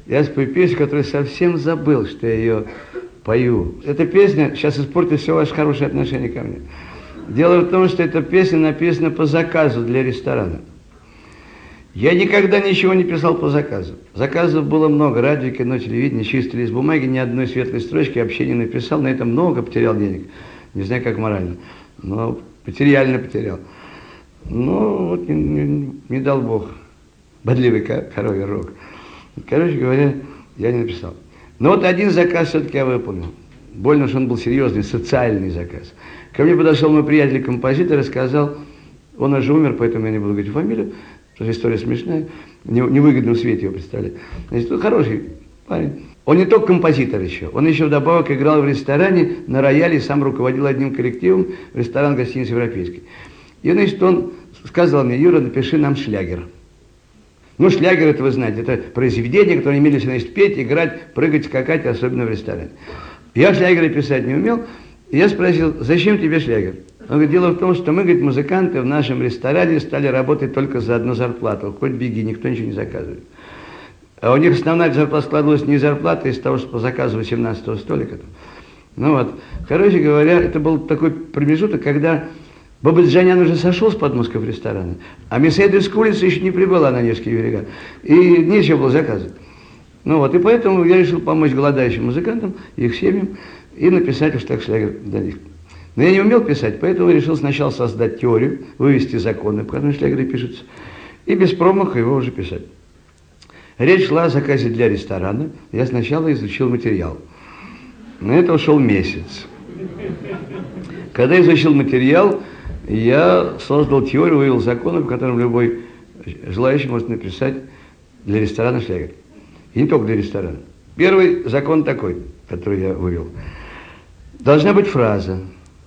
Я спою песню, которую совсем забыл, что я ее пою. Эта песня сейчас испортит все ваше хорошее отношение ко мне. Дело в том, что эта песня написана по заказу для ресторана. Я никогда ничего не писал по заказу. Заказов было много, радио, кино, телевидение, чистый лист бумаги, ни одной светлой строчки вообще не написал, на это много потерял денег. Не знаю, как морально, но реально потерял. Ну, вот не дал Бог. Бодливый коровий рог. Короче говоря, я не написал. Но вот один заказ все-таки я выполнил. Больно, что он был серьезный, социальный заказ. Ко мне подошел мой приятель-композитор и сказал, он уже умер, поэтому я не буду говорить фамилию, потому что история смешная, в невыгодном свете его представляет. Значит, он хороший парень. Он не только композитор еще, он еще вдобавок играл в ресторане на рояле, сам руководил одним коллективом, ресторан гостиницы «Европейский». И, значит, он сказал мне, Юра, напиши нам шлягер. Ну, шлягер, это вы знаете, это произведение, которое имели, значит, петь, играть, прыгать, скакать, особенно в ресторане. Я шлягеры писать не умел, и я спросил, зачем тебе шлягер? Он говорит, дело в том, что мы, говорит, музыканты в нашем ресторане стали работать только за одну зарплату. Хоть беги, никто ничего не заказывает. А у них основная зарплата складывалась не из зарплаты, а из того, что по заказу 18-го столика. Ну вот, короче говоря, это был такой промежуток, когда Бабаджанян уже сошел с подмостков ресторана, а Мерседес улица еще не прибыла на Невские берега, и нечего было заказывать. Ну вот, и поэтому я решил помочь голодающим музыкантам, их семьям, и написать уж так шлягер для них. Но я не умел писать, поэтому решил сначала создать теорию, вывести законы, по которым шлягеры пишутся, и без промаха его уже писать. Речь шла о заказе для ресторана. Я сначала изучил материал. На это ушел месяц. Когда изучил материал, я создал теорию, вывел законы, по которым любой желающий может написать для ресторана шлягер. И не только для ресторана. Первый закон такой, который я вывел. Должна быть фраза.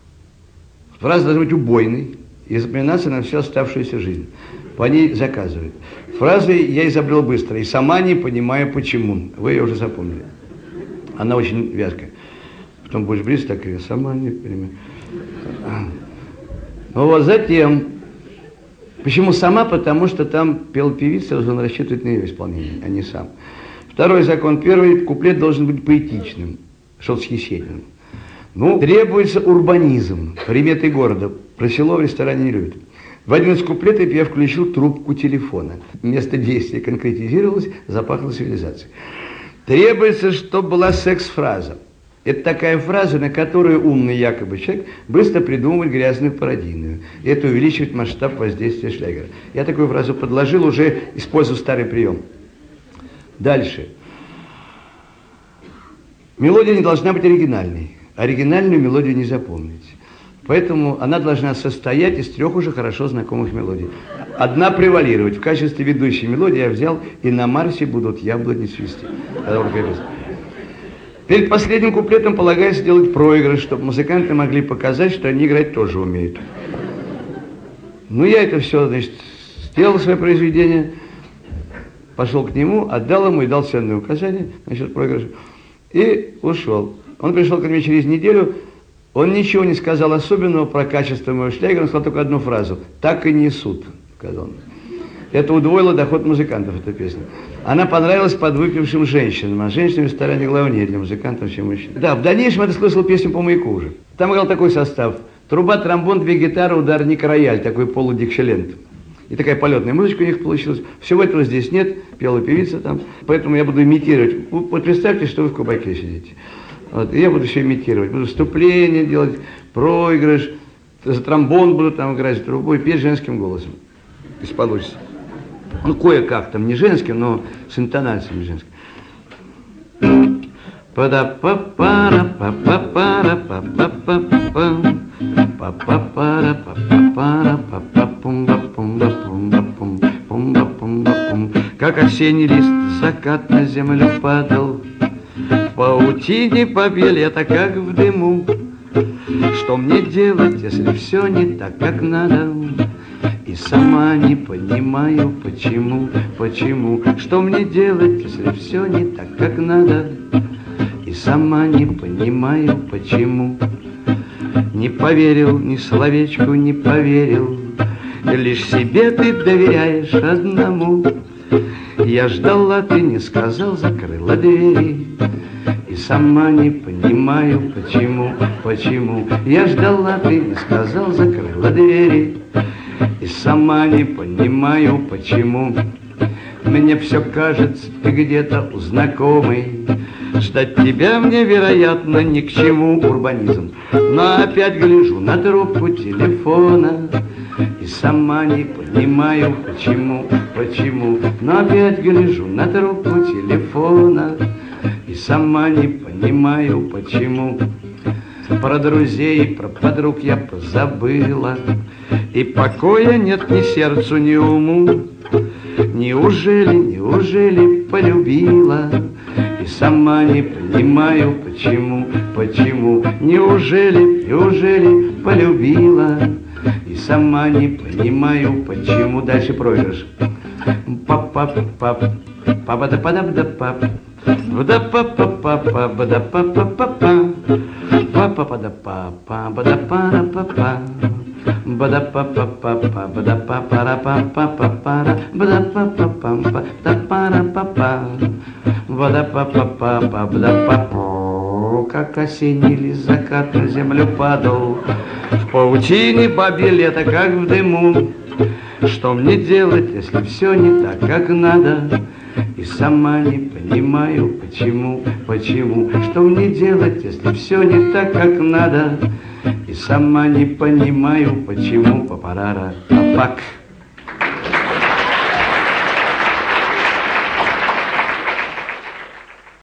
Фраза должна быть убойной и запоминаться на всю оставшуюся жизнь. По ней заказывают. Фразы я изобрел быстро и сама не понимаю почему. Вы ее уже запомнили. Она очень вязкая. Потом будешь близко, так и я сама не понимаю. Ну вот затем. Почему сама? Потому что там пел певица, он рассчитывает на ее исполнение, а не сам. Второй закон. Первый куплет должен быть поэтичным, восхищительным. Ну, требуется урбанизм, приметы города. Про село в ресторане не любят. В один из куплетов я включил трубку телефона. Место действия конкретизировалось, запахло цивилизацией. Требуется, чтобы была секс-фраза. Это такая фраза, на которую умный якобы человек быстро придумывает грязную пародийную. И это увеличивает масштаб воздействия шлягера. Я такую фразу подложил, уже используя старый прием. Дальше. Мелодия не должна быть оригинальной. Оригинальную мелодию не запомнить. Поэтому она должна состоять из трех уже хорошо знакомых мелодий. Одна превалировать. В качестве ведущей мелодии я взял «И на Марсе будут яблони цвести». Перед последним куплетом полагается сделать проигрыш, чтобы музыканты могли показать, что они играть тоже умеют. Ну, я это все, значит, сделал свое произведение, пошел к нему, отдал ему и дал ценные указания насчет проигрыша. И ушел. Он пришел ко мне через неделю. Он ничего не сказал особенного про качество моего шлягера, он сказал только одну фразу. «Так и несут», сказал он. Это удвоило доход музыкантов, эта песня. Она понравилась подвыпившим женщинам, а женщины в ресторане главнее для музыкантов, чем мужчин. Да, в дальнейшем это слышал песню по маяку уже. Там играл такой состав. Труба, тромбон, две гитары, ударник, рояль, такой полудикшелент. И такая полетная музычка у них получилась. Всего этого здесь нет, пела певица там. Поэтому я буду имитировать. Вот представьте, что вы в кабаке сидите. Вот, и я буду все имитировать. Буду вступление делать, проигрыш, за тромбон буду там играть, за трубу и петь женским голосом. Если получится. Ну, кое-как там, не женским, но с интонациями женскими. Как осенний лист закат на землю падал, в паутине побель это как в дыму. Что мне делать, если все не так, как надо? И сама не понимаю, почему. Что мне делать, если все не так, как надо? И сама не понимаю, почему. Не поверил, ни словечку не поверил. Лишь себе ты доверяешь одному. Я ждала, ты не сказал, закрыла двери. И сама не понимаю, почему. Я ждала, ты не сказал, закрыла двери. И сама не понимаю, почему. Мне все кажется, ты где-то у знакомой. Ждать тебя мне, вероятно, ни к чему, урбанизм. Но опять гляжу на трубку телефона. И сама не понимаю, почему. Но опять гляжу на трубку телефона. И сама не понимаю, почему. Про друзей, про подруг я позабыла. И покоя нет ни сердцу, ни уму. Неужели полюбила? И сама не понимаю, почему. Неужели полюбила? И сама не понимаю, почему. Дальше проигрыш. Па-па-па-па-па-да-па-да-па-па. Ба-да-па-па-па-па-ба-да-па-па-па-па. Па-па-па-да-па-па-ба-да-па-да-па-па. Ба-да-па-па-па-па, ба-да-па-па-ра-па-па-па-пара, ба-да-па-па-па-па-да-па-ра-па-па, ба-да-па-па-па-па, ба-да-па-па. Как осенний лист закат на землю падал, в паутине бабье лето, как в дыму. Что мне делать, если все не так, как надо? И сама не понимаю, почему. Что мне делать, если все не так, как надо? И сама не понимаю, почему. Папарара, папак.